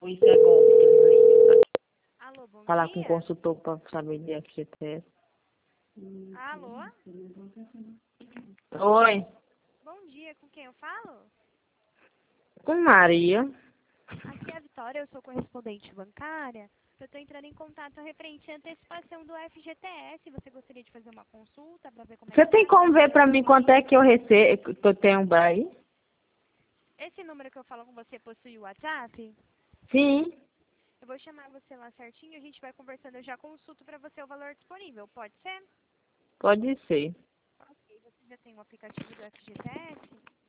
Isso é golpe. Alô, bom Falar dia. com o consultor para saber de FGTS. Alô? Oi, Bom dia, com quem eu falo? com Maria. Aqui é a Vitória, eu sou correspondente bancária. Eu estou entrando em contato referente à antecipação do FGTS. Você gostaria de fazer uma consulta para ver como é Você que tem está? como ver para mim quanto é que eu recebo, que eu tenho aí? Esse número que eu falo com você possui o WhatsApp? Sim, Eu vou chamar você lá certinho, a gente vai conversando, eu já consulto para você o valor disponível, pode ser? pode ser. Ok, você já tem o aplicativo do FGTS?